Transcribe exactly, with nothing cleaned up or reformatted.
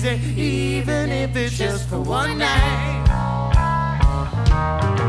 baby, even if it's just for one night.